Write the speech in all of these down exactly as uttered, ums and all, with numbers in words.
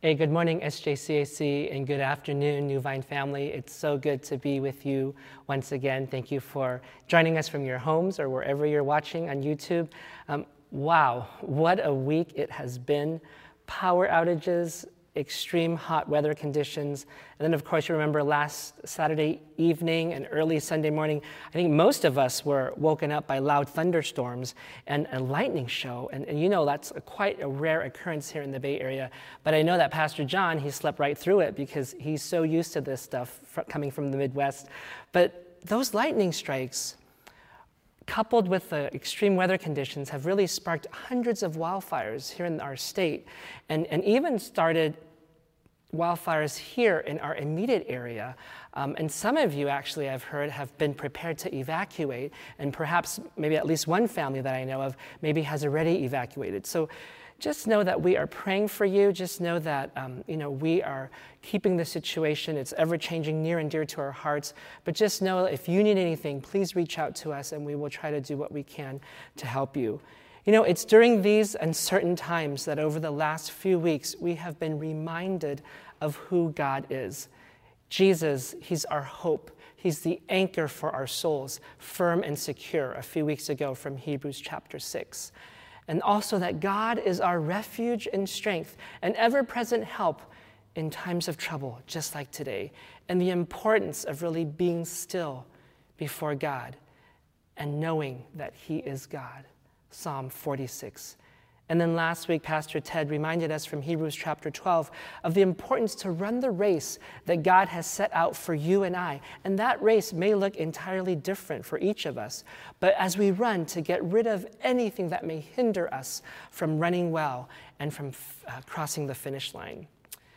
Hey, good morning, S J C A C, and good afternoon, New Vine family. It's so good to be with you once again. Thank you for joining us from your homes or wherever you're watching on YouTube. Um, wow, what a week it has been. Power outages, extreme hot weather conditions, and then of course you remember last Saturday evening and early Sunday morning, I think most of us were woken up by loud thunderstorms and a lightning show, and, and you know that's a, quite a rare occurrence here in the Bay Area, but I know that Pastor John, he slept right through it because he's so used to this stuff fr- coming from the Midwest. But those lightning strikes, coupled with the extreme weather conditions, have really sparked hundreds of wildfires here in our state, and, and even started wildfires here in our immediate area. Um, and some of you, actually, I've heard, have been prepared to evacuate, and perhaps maybe at least one family that I know of maybe has already evacuated. So just know that we are praying for you. Just know that um, you know we are keeping the situation. It's ever-changing, near and dear to our hearts. But just know if you need anything, please reach out to us, and we will try to do what we can to help you. You know, it's during these uncertain times that over the last few weeks, we have been reminded of who God is. Jesus, he's our hope. He's the anchor for our souls, firm and secure, a few weeks ago from Hebrews chapter six. And also that God is our refuge and strength, an ever-present help in times of trouble, just like today. And the importance of really being still before God and knowing that he is God. Psalm forty-six. And then last week, Pastor Ted reminded us from Hebrews chapter twelve of the importance to run the race that God has set out for you and I. And that race may look entirely different for each of us. But as we run, to get rid of anything that may hinder us from running well and from uh, crossing the finish line.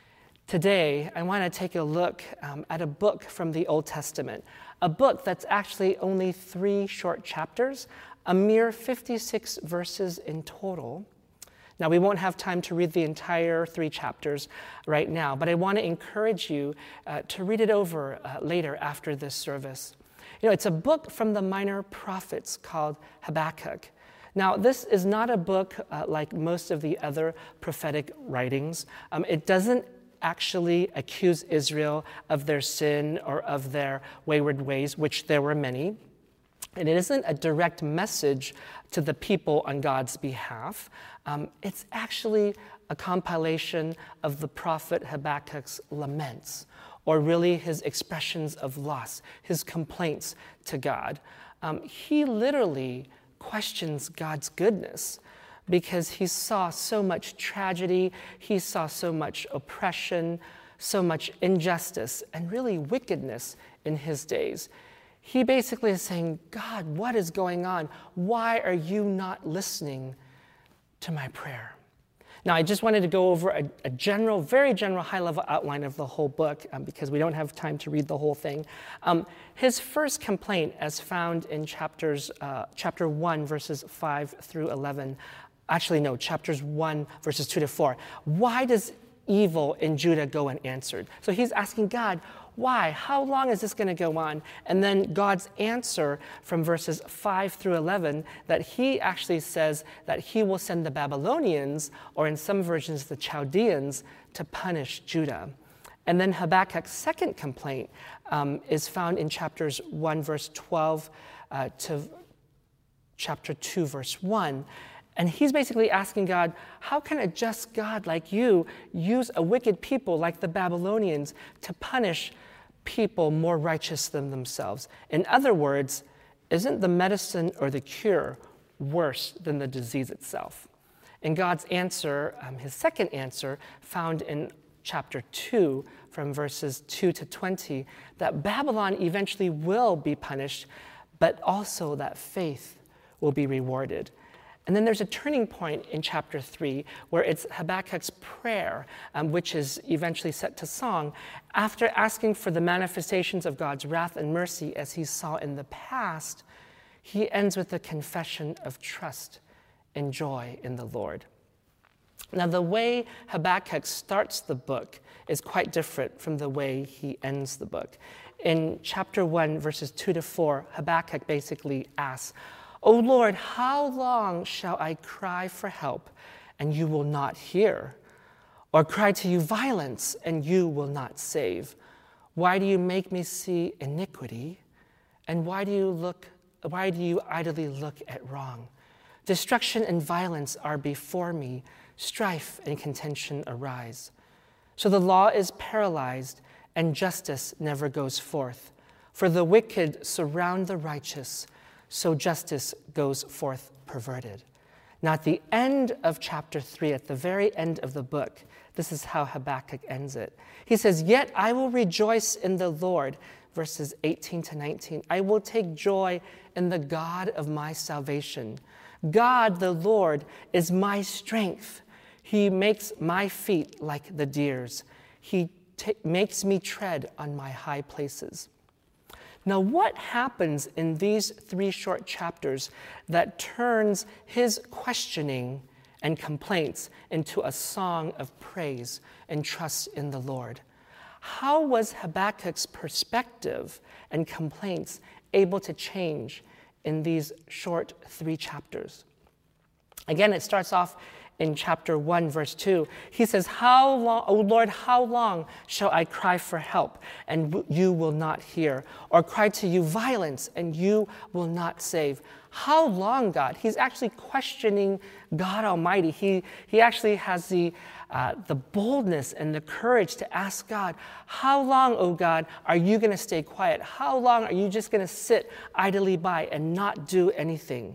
Today, I want to take a look um, at a book from the Old Testament, a book that's actually only three short chapters, a mere fifty-six verses in total. Now, we won't have time to read the entire three chapters right now, but I want to encourage you uh, to read it over uh, later after this service. You know, it's a book from the minor prophets called Habakkuk. Now, this is not a book uh, like most of the other prophetic writings. Um, it doesn't actually accuse Israel of their sin or of their wayward ways, which there were many. And it isn't a direct message to the people on God's behalf. Um, it's actually a compilation of the prophet Habakkuk's laments, or really his expressions of loss, his complaints to God. Um, he literally questions God's goodness because he saw so much tragedy, he saw so much oppression, so much injustice, and really wickedness in his days. He basically is saying, God, what is going on? Why are you not listening to my prayer? Now, I just wanted to go over a, a general, very general, high-level outline of the whole book um, because we don't have time to read the whole thing. Um, his first complaint, as found in chapters, uh, chapter one, verses five through eleven, actually, no, chapters one, verses two to four. Why does evil in Judah go unanswered? So he's asking God, why? How long is this going to go on? And then God's answer from verses five through eleven, that he actually says that he will send the Babylonians, or in some versions the Chaldeans, to punish Judah. And then Habakkuk's second complaint um, is found in chapters one, verse twelve uh, to chapter two, verse one. And he's basically asking God, how can a just God like you use a wicked people like the Babylonians to punish people more righteous than themselves? In other words, isn't the medicine or the cure worse than the disease itself? And God's answer, um, his second answer, found in chapter two, from verses two to twenty, that Babylon eventually will be punished, but also that faith will be rewarded. And then there's a turning point in chapter three where it's Habakkuk's prayer, um, which is eventually set to song. After asking for the manifestations of God's wrath and mercy as he saw in the past, he ends with a confession of trust and joy in the Lord. Now, the way Habakkuk starts the book is quite different from the way he ends the book. In chapter one, verses two to four, Habakkuk basically asks, O Lord, how long shall I cry for help, and you will not hear? Or cry to you violence, and you will not save? Why do you make me see iniquity? And why do you look, why do you idly look at wrong? Destruction and violence are before me, strife and contention arise. So the law is paralyzed, and justice never goes forth. For the wicked surround the righteous, so justice goes forth perverted. Now at the end of chapter three, at the very end of the book, this is how Habakkuk ends it. He says, yet I will rejoice in the Lord, verses eighteen to nineteen. I will take joy in the God of my salvation. God, the Lord, is my strength. He makes my feet like the deer's. He t- makes me tread on my high places. Now, what happens in these three short chapters that turns his questioning and complaints into a song of praise and trust in the Lord? How was Habakkuk's perspective and complaints able to change in these short three chapters? Again, it starts off in chapter one, verse two. He says, how long, O Lord, how long shall I cry for help, and you will not hear? Or cry to you violence, and you will not save? How long, God? He's actually questioning God Almighty. He, he actually has the, uh, the boldness and the courage to ask God, how long, oh God, are you going to stay quiet? How long are you just going to sit idly by and not do anything?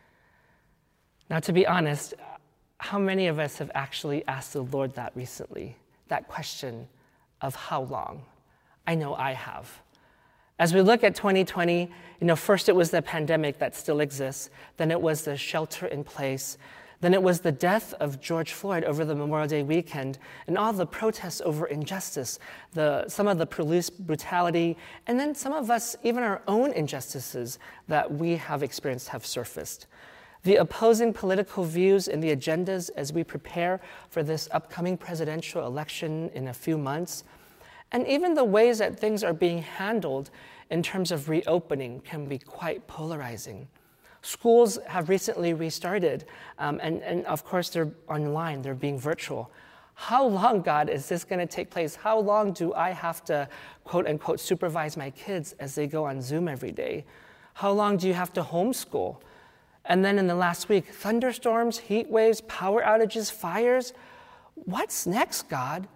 Now, to be honest, how many of us have actually asked the Lord that recently? That question of how long? I know I have. As we look at twenty twenty, you know, first it was the pandemic that still exists, then it was the shelter in place, then it was the death of George Floyd over the Memorial Day weekend, and all the protests over injustice, the, some of the police brutality, and then some of us, even our own injustices that we have experienced have surfaced. The opposing political views and the agendas as we prepare for this upcoming presidential election in a few months, and even the ways that things are being handled in terms of reopening can be quite polarizing. Schools have recently restarted, um, and, and of course they're online, they're being virtual. How long, God, is this going to take place? How long do I have to, quote unquote, supervise my kids as they go on Zoom every day? How long do you have to homeschool? And then in the last week, thunderstorms, heat waves, power outages, fires. What's next, God?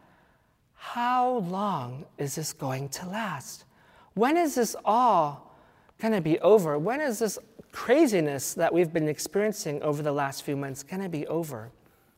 How long is this going to last? When is this all going to be over? When is this craziness that we've been experiencing over the last few months going to be over?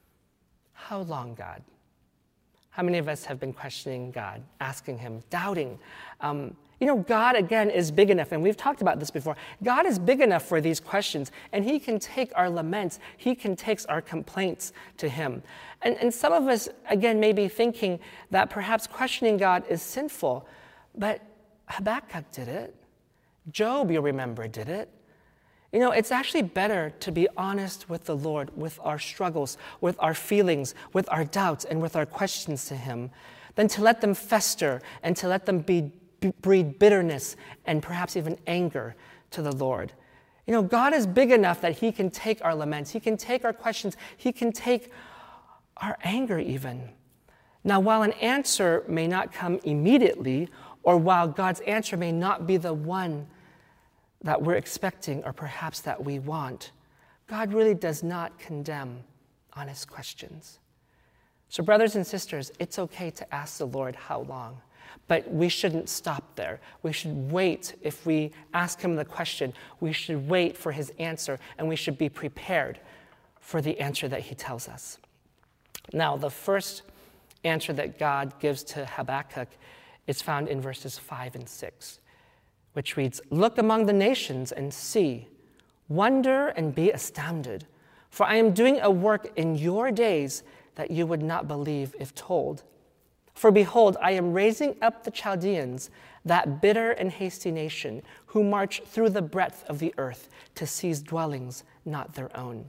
How long, God? How many of us have been questioning God, asking him, doubting? Um, You know, God, again, is big enough, and we've talked about this before. God is big enough for these questions, and he can take our laments, he can take our complaints to him. And, and some of us, again, may be thinking that perhaps questioning God is sinful, but Habakkuk did it. Job, you'll remember, did it. You know, it's actually better to be honest with the Lord, with our struggles, with our feelings, with our doubts, and with our questions to him, than to let them fester and to let them be breed bitterness and perhaps even anger to the Lord. You know, God is big enough that he can take our laments, he can take our questions, he can take our anger even. Now, while an answer may not come immediately, or while God's answer may not be the one that we're expecting or perhaps that we want, God really does not condemn honest questions. So brothers and sisters, it's okay to ask the Lord how long. But we shouldn't stop there. We should wait. If we ask him the question, we should wait for his answer, and we should be prepared for the answer that he tells us. Now, the first answer that God gives to Habakkuk is found in verses five and six, which reads, "Look among the nations and see, wonder and be astounded, for I am doing a work in your days that you would not believe if told. For behold, I am raising up the Chaldeans, that bitter and hasty nation, who march through the breadth of the earth to seize dwellings not their own."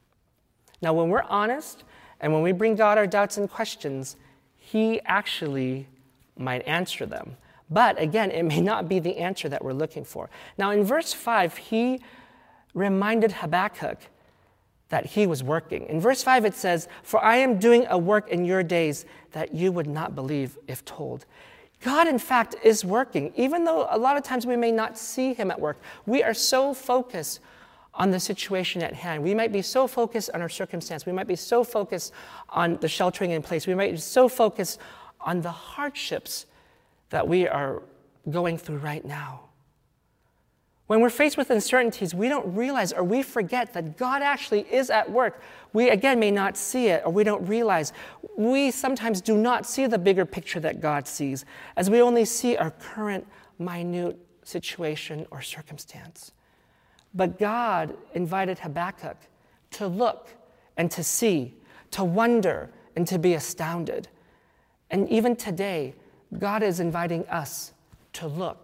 Now, when we're honest and when we bring God our doubts and questions, he actually might answer them. But again, it may not be the answer that we're looking for. Now, in verse five, he reminded Habakkuk that he was working. In verse five it says, "For I am doing a work in your days that you would not believe if told." God, in fact, is working. Even though a lot of times we may not see him at work, we are so focused on the situation at hand. We might be so focused on our circumstance. We might be so focused on the sheltering in place. We might be so focused on the hardships that we are going through right now. When we're faced with uncertainties, we don't realize or we forget that God actually is at work. We, again, may not see it or we don't realize. We sometimes do not see the bigger picture that God sees, as we only see our current minute situation or circumstance. But God invited Habakkuk to look and to see, to wonder and to be astounded. And even today, God is inviting us to look,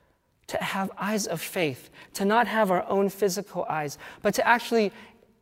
to have eyes of faith, to not have our own physical eyes, but to actually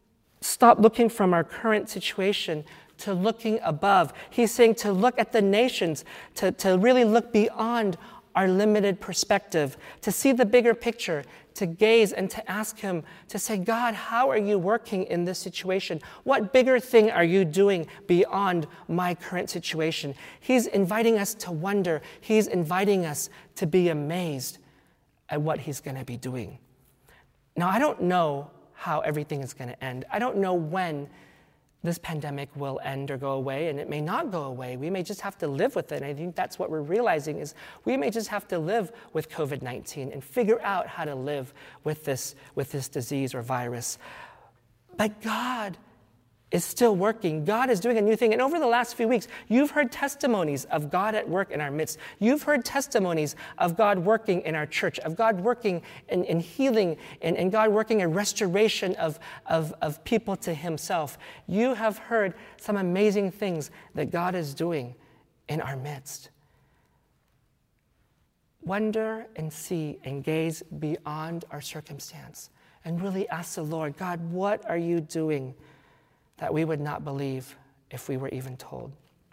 stop looking from our current situation to looking above. He's saying to look at the nations, to, to really look beyond our limited perspective, to see the bigger picture, to gaze and to ask him, to say, God, how are you working in this situation? What bigger thing are you doing beyond my current situation? He's inviting us to wonder. He's inviting us to be amazed at what he's going to be doing. Now, I don't know how everything is going to end. I don't know when this pandemic will end or go away, and it may not go away. We may just have to live with it. And I think that's what we're realizing is we may just have to live with covid nineteen and figure out how to live with this, with this disease or virus. But God is still working. God is doing a new thing. And over the last few weeks, you've heard testimonies of God at work in our midst. You've heard testimonies of God working in our church, of God working in, in healing, and, and God working in restoration of, of, of people to himself. You have heard some amazing things that God is doing in our midst. Wonder and see and gaze beyond our circumstance and really ask the Lord, God, what are you doing that we would not believe if we were even told?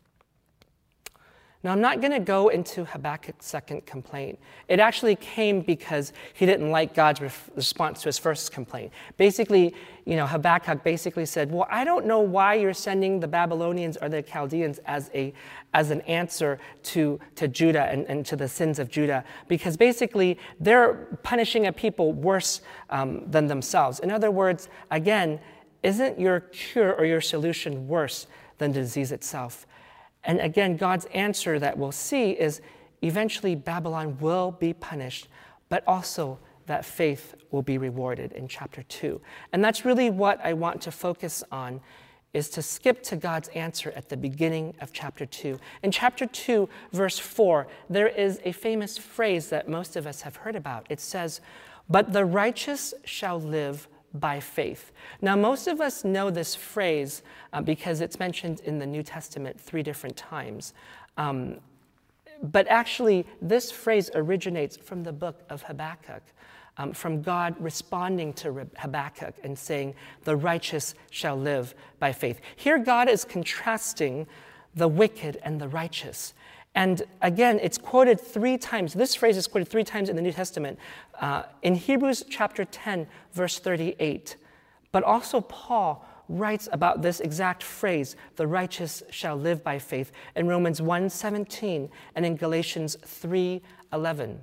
Now, I'm not going to go into Habakkuk's second complaint. It actually came because he didn't like God's re- response to his first complaint. Basically, you know, Habakkuk basically said, well, I don't know why you're sending the Babylonians or the Chaldeans as a as an answer to, to Judah and, and to the sins of Judah, because basically they're punishing a people worse um, than themselves. In other words, again, isn't your cure or your solution worse than the disease itself? And again, God's answer that we'll see is eventually Babylon will be punished, but also that faith will be rewarded in chapter two. And that's really what I want to focus on, is to skip to God's answer at the beginning of chapter two. In chapter two, verse four, there is a famous phrase that most of us have heard about. It says, "But the righteous shall live by faith." Now, most of us know this phrase uh, because it's mentioned in the New Testament three different times. Um, but actually, this phrase originates from the book of Habakkuk, um, from God responding to Habakkuk and saying, the righteous shall live by faith. Here, God is contrasting the wicked and the righteous. And again, it's quoted three times. This phrase is quoted three times in the New Testament. Uh, in Hebrews chapter ten, verse thirty-eight. But also Paul writes about this exact phrase, the righteous shall live by faith, in Romans one seventeen and in Galatians three eleven.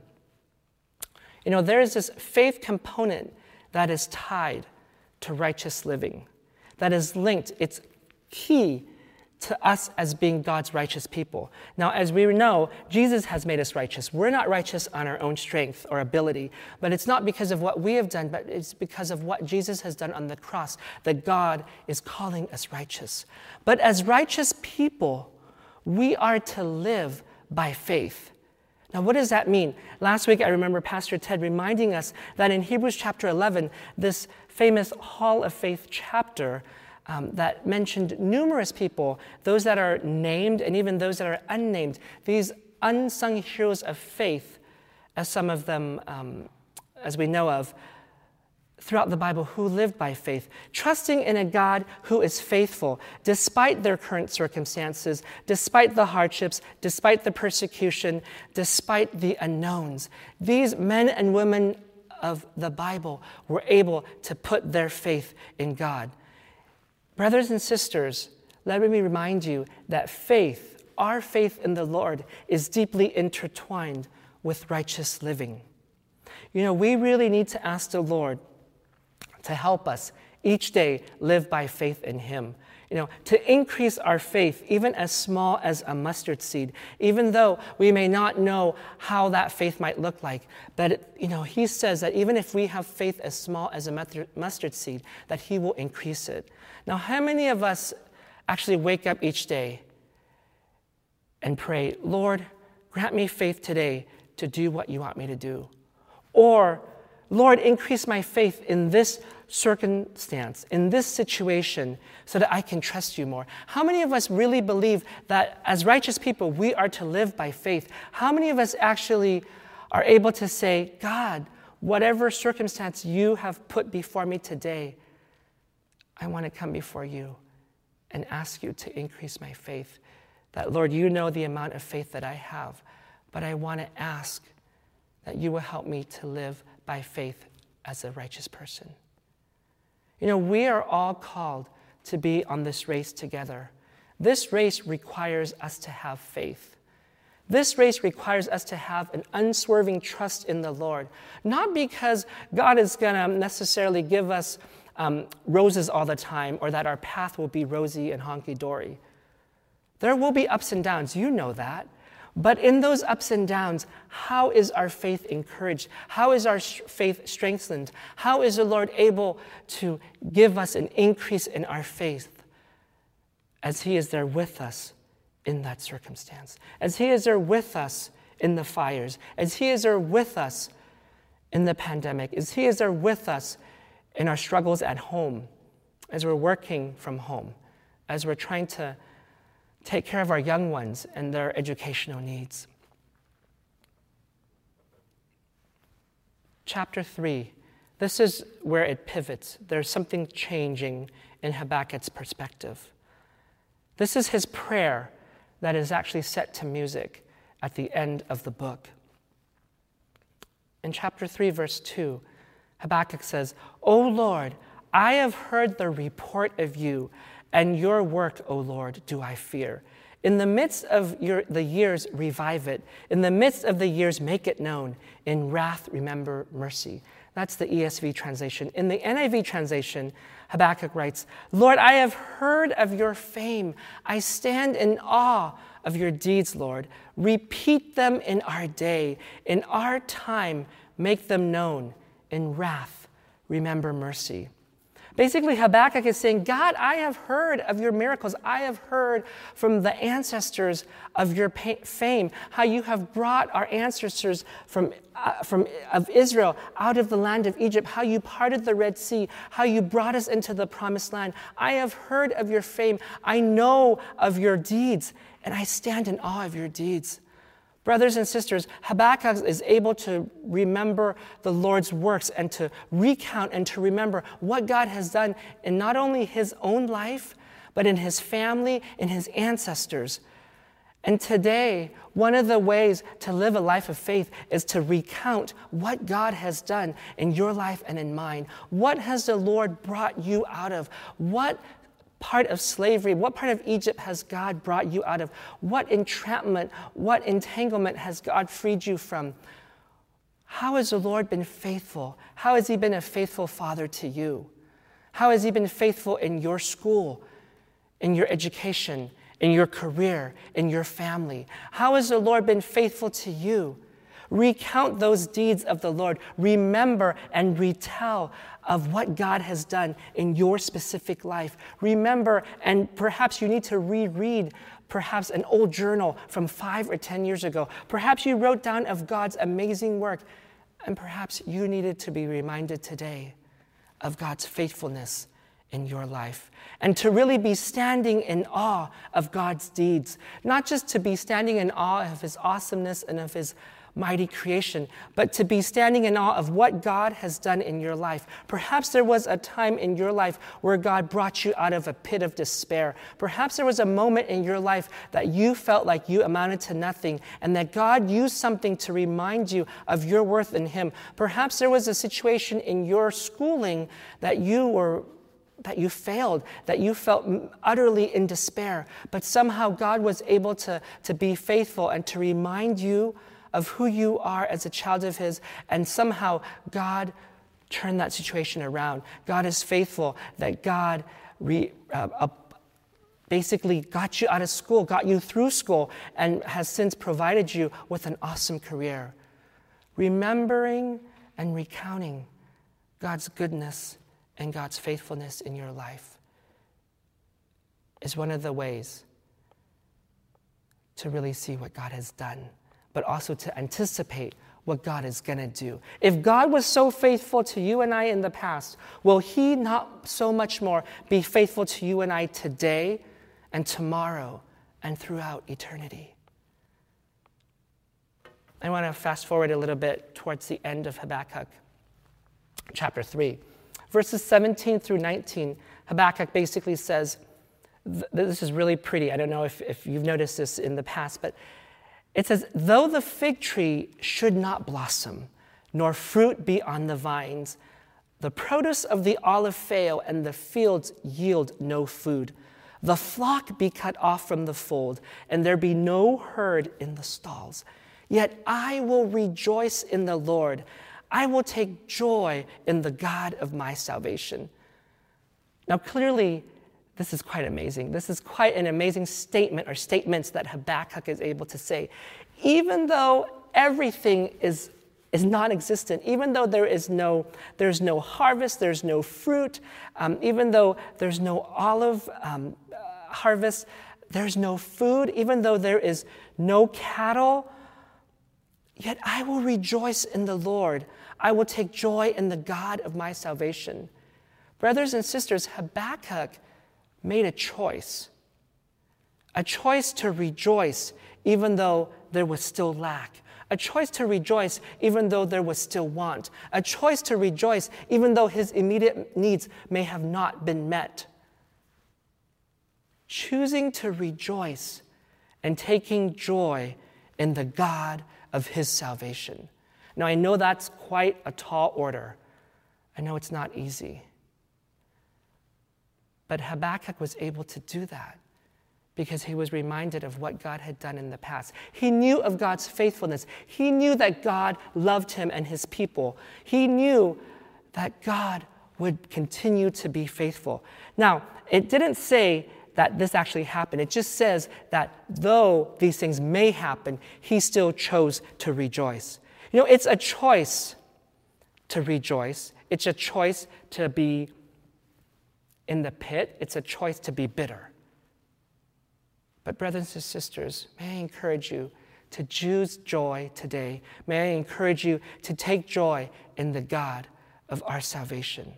You know, there is this faith component that is tied to righteous living, that is linked. It's key to us as being God's righteous people. Now, as we know, Jesus has made us righteous. We're not righteous on our own strength or ability, but it's not because of what we have done, but it's because of what Jesus has done on the cross that God is calling us righteous. But as righteous people, we are to live by faith. Now, what does that mean? Last week, I remember Pastor Ted reminding us that in Hebrews chapter eleven, this famous Hall of Faith chapter, Um, that mentioned numerous people, those that are named and even those that are unnamed, these unsung heroes of faith, as some of them, um, as we know of, throughout the Bible, who lived by faith, trusting in a God who is faithful, despite their current circumstances, despite the hardships, despite the persecution, despite the unknowns. These men and women of the Bible were able to put their faith in God. Brothers and sisters, let me remind you that faith, our faith in the Lord, is deeply intertwined with righteous living. You know, we really need to ask the Lord to help us each day live by faith in him. You know, to increase our faith, even as small as a mustard seed, even though we may not know how that faith might look like. But, it, you know, he says that even if we have faith as small as a mustard seed, that he will increase it. Now, how many of us actually wake up each day and pray, Lord, grant me faith today to do what you want me to do? Or, Lord, increase my faith in this circumstance, in this situation, so that I can trust you more. How many of us really believe that as righteous people, we are to live by faith? How many of us actually are able to say, God, whatever circumstance you have put before me today, I want to come before you and ask you to increase my faith. That, Lord, you know the amount of faith that I have, but I want to ask that you will help me to live by faith as a righteous person. You know, we are all called to be on this race together. This race requires us to have faith. This race requires us to have an unswerving trust in the Lord, not because God is going to necessarily give us um, roses all the time, or that our path will be rosy and honky-dory. There will be ups and downs, you know that. But in those ups and downs, how is our faith encouraged? How is our faith strengthened? How is the Lord able to give us an increase in our faith as he is there with us in that circumstance? As he is there with us in the fires? As he is there with us in the pandemic? As he is there with us in our struggles at home? As we're working from home? As we're trying to take care of our young ones and their educational needs. Chapter three, this is where it pivots. There's something changing in Habakkuk's perspective. This is his prayer that is actually set to music at the end of the book. In chapter three, verse two, Habakkuk says, O Lord, I have heard the report of you, and your work, O Lord, do I fear. In the midst of your, the years, revive it. In the midst of the years, make it known. In wrath, remember mercy. That's the E S V translation. In the N I V translation, Habakkuk writes, Lord, I have heard of your fame. I stand in awe of your deeds, Lord. Repeat them in our day. In our time, make them known. In wrath, remember mercy. Basically, Habakkuk is saying, God, I have heard of your miracles. I have heard from the ancestors of your fame, how you have brought our ancestors from, uh, from of Israel out of the land of Egypt, how you parted the Red Sea, how you brought us into the promised land. I have heard of your fame. I know of your deeds, and I stand in awe of your deeds. Brothers and sisters, Habakkuk is able to remember the Lord's works and to recount and to remember what God has done in not only his own life, but in his family, in his ancestors. And today, one of the ways to live a life of faith is to recount what God has done in your life and in mine. What has the Lord brought you out of? What part of slavery, what part of Egypt has God brought you out of? What entrapment, what entanglement has God freed you from? How has the Lord been faithful? How has he been a faithful father to you? How has he been faithful in your school, in your education, in your career, in your family? How has the Lord been faithful to you? Recount those deeds of the Lord. Remember and retell of what God has done in your specific life. Remember, and perhaps you need to reread perhaps an old journal from five or ten years ago. Perhaps you wrote down of God's amazing work, and perhaps you needed to be reminded today of God's faithfulness in your life, and to really be standing in awe of God's deeds, not just to be standing in awe of his awesomeness and of his mighty creation, but to be standing in awe of what God has done in your life. Perhaps there was a time in your life where God brought you out of a pit of despair. Perhaps there was a moment in your life that you felt like you amounted to nothing, and that God used something to remind you of your worth in him. Perhaps there was a situation in your schooling that you were that you failed, that you felt utterly in despair, but somehow God was able to, to be faithful and to remind you of who you are as a child of his, and somehow God turned that situation around. God is faithful, that God re, uh, uh, basically got you out of school, got you through school, and has since provided you with an awesome career. Remembering and recounting God's goodness and God's faithfulness in your life is one of the ways to really see what God has done, but also to anticipate what God is going to do. If God was so faithful to you and I in the past, will he not so much more be faithful to you and I today and tomorrow and throughout eternity? I want to fast forward a little bit towards the end of Habakkuk, chapter three. Verses seventeen through nineteen, Habakkuk basically says, this is really pretty. I don't know if, if you've noticed this in the past, but it says, though the fig tree should not blossom, nor fruit be on the vines, the produce of the olive fail, and the fields yield no food, the flock be cut off from the fold, and there be no herd in the stalls, yet I will rejoice in the Lord. I will take joy in the God of my salvation. Now, clearly, this is quite amazing. This is quite an amazing statement or statements that Habakkuk is able to say. Even though everything is, is non-existent, even though there is no, there's no harvest, there's no fruit, um, even though there's no olive um, uh, harvest, there's no food, even though there is no cattle, yet I will rejoice in the Lord. I will take joy in the God of my salvation. Brothers and sisters, Habakkuk made a choice, a choice to rejoice even though there was still lack, a choice to rejoice even though there was still want, a choice to rejoice even though his immediate needs may have not been met. Choosing to rejoice and taking joy in the God of his salvation. Now, I know that's quite a tall order. I know it's not easy. But Habakkuk was able to do that because he was reminded of what God had done in the past. He knew of God's faithfulness. He knew that God loved him and his people. He knew that God would continue to be faithful. Now, it didn't say that this actually happened. It just says that though these things may happen, he still chose to rejoice. You know, it's a choice to rejoice. It's a choice to be in the pit. It's a choice to be bitter. But brothers and sisters, may I encourage you to choose joy today. May I encourage you to take joy in the God of our salvation.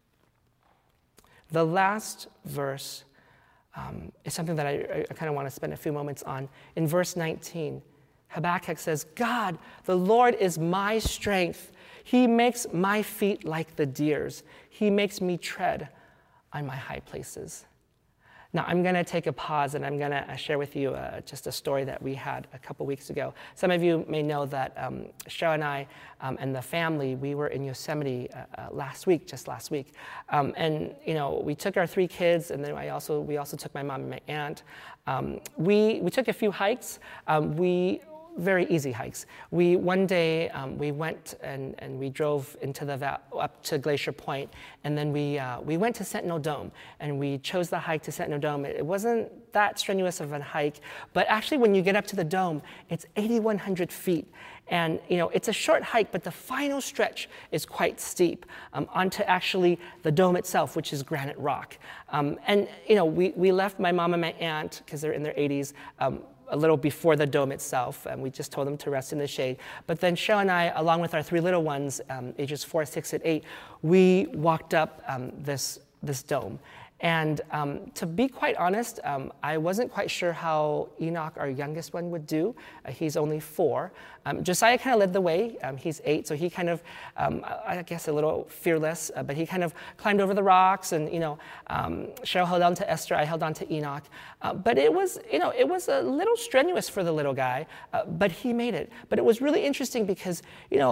The last verse um, is something that I, I kind of want to spend a few moments on. In verse nineteen, Habakkuk says, God, the Lord is my strength. He makes my feet like the deer's. He makes me tread on my high places. Now, I'm going to take a pause and I'm going to share with you uh, just a story that we had a couple weeks ago. Some of you may know that um, Cheryl and I um, and the family, we were in Yosemite uh, uh, last week, just last week. Um, and, you know, we took our three kids, and then I also we also took my mom and my aunt. Um, we, we took a few hikes. Um, we Very easy hikes. We one day um, we went and, and we drove into the va- up to Glacier Point, and then we uh, we went to Sentinel Dome, and we chose the hike to Sentinel Dome. It, it wasn't that strenuous of a hike, but actually when you get up to the dome, it's eighty-one hundred feet, and you know it's a short hike, but the final stretch is quite steep um, onto actually the dome itself, which is granite rock. Um, and you know we we left my mom and my aunt because they're in their eighties. Um, a little before the dome itself, and we just told them to rest in the shade. But then Cheryl and I, along with our three little ones, um, ages four, six, and eight, we walked up um, this, this dome. And um, to be quite honest, um, I wasn't quite sure how Enoch, our youngest one, would do. Uh, he's only four. Um, Josiah kind of led the way. Um, he's eight, so he kind of, um, I guess, a little fearless, uh, but he kind of climbed over the rocks. And you know, um, Cheryl held on to Esther. I held on to Enoch. Uh, but it was, you know, it was a little strenuous for the little guy, uh, but he made it. But it was really interesting because, you know,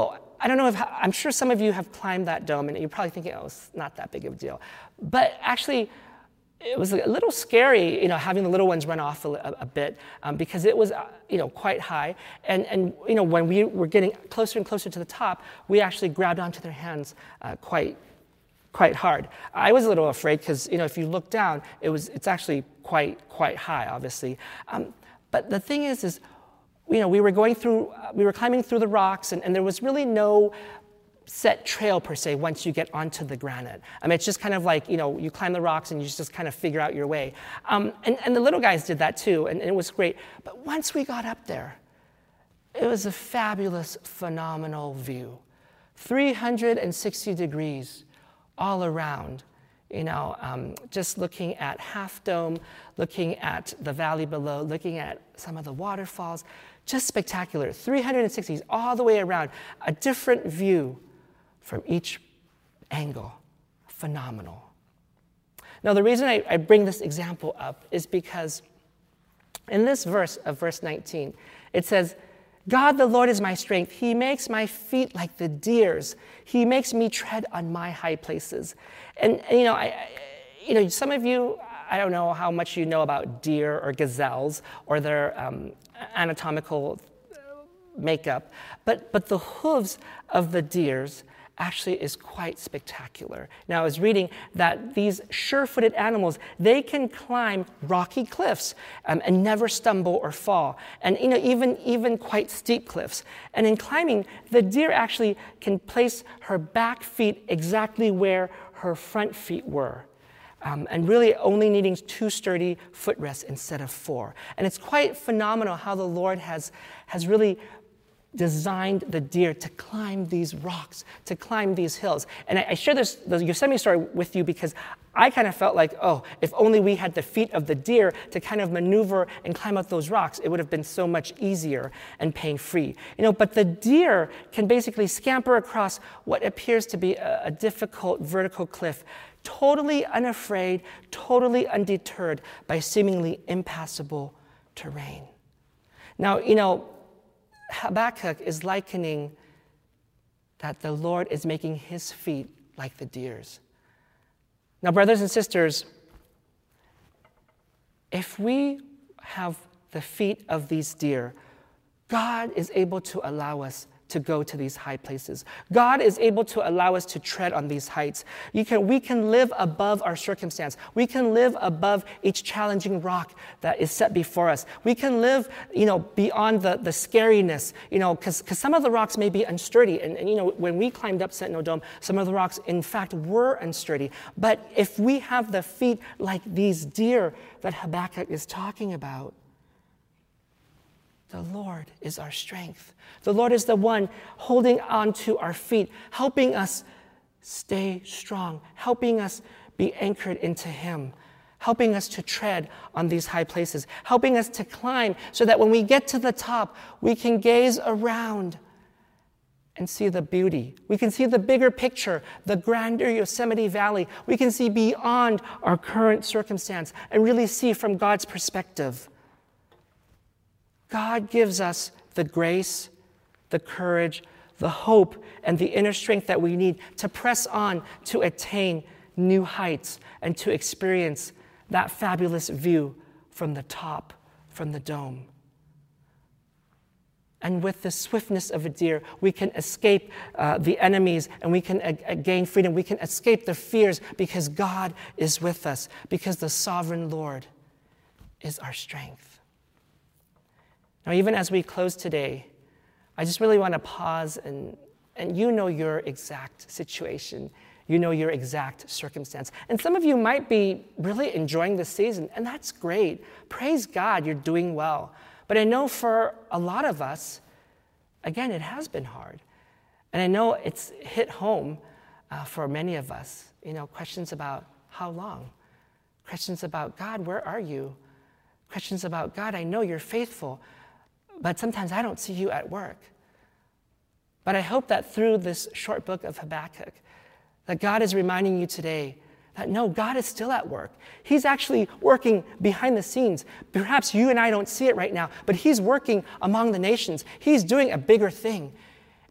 I don't know if, I'm sure some of you have climbed that dome and you're probably thinking, oh, it's not that big of a deal. But actually, it was a little scary, you know, having the little ones run off a, a bit um, because it was, uh, you know, quite high. And, and, you know, when we were getting closer and closer to the top, we actually grabbed onto their hands uh, quite, quite hard. I was a little afraid because, you know, if you look down, it was, it's actually quite, quite high, obviously. Um, but the thing is, is, you know, we were going through, uh, we were climbing through the rocks, and, and there was really no set trail per se once you get onto the granite. I mean, it's just kind of like, you know, you climb the rocks and you just kind of figure out your way. Um, and, and the little guys did that too, and, and it was great. But once we got up there, it was a fabulous, phenomenal view. three hundred sixty degrees all around, you know, um, just looking at Half Dome, looking at the valley below, looking at some of the waterfalls, just spectacular. three hundred sixty all the way around, a different view from each angle. Phenomenal. Now, the reason I, I bring this example up is because in this verse of verse nineteen, it says, God the Lord is my strength. He makes my feet like the deer's. He makes me tread on my high places. And, and you know, I, I, you know, some of you, I don't know how much you know about deer or gazelles or their um, anatomical makeup, but, but the hooves of the deers actually is quite spectacular. Now, I was reading that these sure-footed animals, they can climb rocky cliffs um, and never stumble or fall, and you know, even, even quite steep cliffs. And in climbing, the deer actually can place her back feet exactly where her front feet were. Um, and really only needing two sturdy footrests instead of four. And it's quite phenomenal how the Lord has, has really designed the deer to climb these rocks, to climb these hills. And I, I share this, the Yosemite story with you because I kind of felt like, oh, if only we had the feet of the deer to kind of maneuver and climb up those rocks, it would have been so much easier and pain-free. You know, but the deer can basically scamper across what appears to be a, a difficult vertical cliff, totally unafraid, totally undeterred by seemingly impassable terrain. Now, you know, Habakkuk is likening that the Lord is making his feet like the deer's. Now, brothers and sisters, if we have the feet of these deer, God is able to allow us to go to these high places. God is able to allow us to tread on these heights. You can, we can live above our circumstance. We can live above each challenging rock that is set before us. We can live, you know, beyond the, the scariness, you know, because some of the rocks may be unsturdy. And, and, you know, when we climbed up Sentinel Dome, some of the rocks, in fact, were unsturdy. But if we have the feet like these deer that Habakkuk is talking about, the Lord is our strength. The Lord is the one holding on to our feet, helping us stay strong, helping us be anchored into Him, helping us to tread on these high places, helping us to climb so that when we get to the top, we can gaze around and see the beauty. We can see the bigger picture, the grander Yosemite Valley. We can see beyond our current circumstance and really see from God's perspective. God gives us the grace, the courage, the hope, and the inner strength that we need to press on to attain new heights and to experience that fabulous view from the top, from the dome. And with the swiftness of a deer, we can escape uh, the enemies and we can uh, gain freedom. We can escape the fears because God is with us, because the sovereign Lord is our strength. Now, even as we close today, I just really want to pause and, and you know your exact situation. You know your exact circumstance. And some of you might be really enjoying this season, and that's great. Praise God, you're doing well. But I know for a lot of us, again, it has been hard. And I know it's hit home uh, for many of us. You know, questions about how long? Questions about, God, where are you? Questions about, God, I know you're faithful, but sometimes I don't see you at work. But I hope that through this short book of Habakkuk, that God is reminding you today that no, God is still at work. He's actually working behind the scenes. Perhaps you and I don't see it right now, but He's working among the nations. He's doing a bigger thing.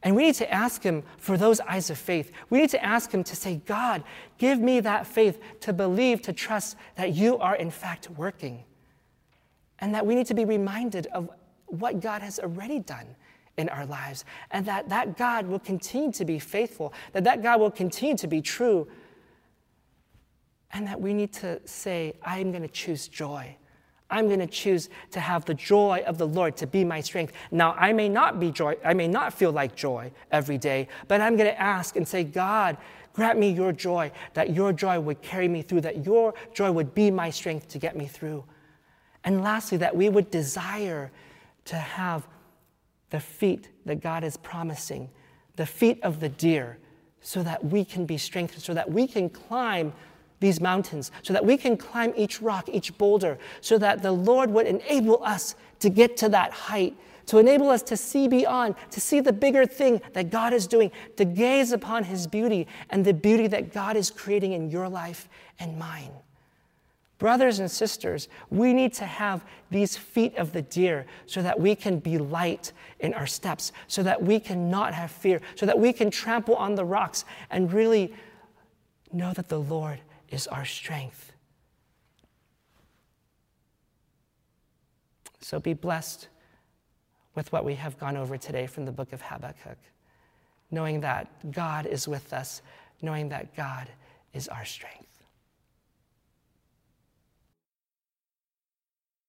And we need to ask him for those eyes of faith. We need to ask him to say, God, give me that faith to believe, to trust that you are in fact working. And that we need to be reminded of what God has already done in our lives. And that that God will continue to be faithful, that that God will continue to be true. And that we need to say, I'm going to choose joy. I'm going to choose to have the joy of the Lord to be my strength. Now, I may not be joy, I may not feel like joy every day, but I'm going to ask and say, God, grant me your joy, that your joy would carry me through, that your joy would be my strength to get me through. And lastly, that we would desire to have the feet that God is promising, the feet of the deer, so that we can be strengthened, so that we can climb these mountains, so that we can climb each rock, each boulder, so that the Lord would enable us to get to that height, to enable us to see beyond, to see the bigger thing that God is doing, to gaze upon his beauty and the beauty that God is creating in your life and mine. Brothers and sisters, we need to have these feet of the deer so that we can be light in our steps, so that we can not have fear, so that we can trample on the rocks and really know that the Lord is our strength. So be blessed with what we have gone over today from the book of Habakkuk, knowing that God is with us, knowing that God is our strength.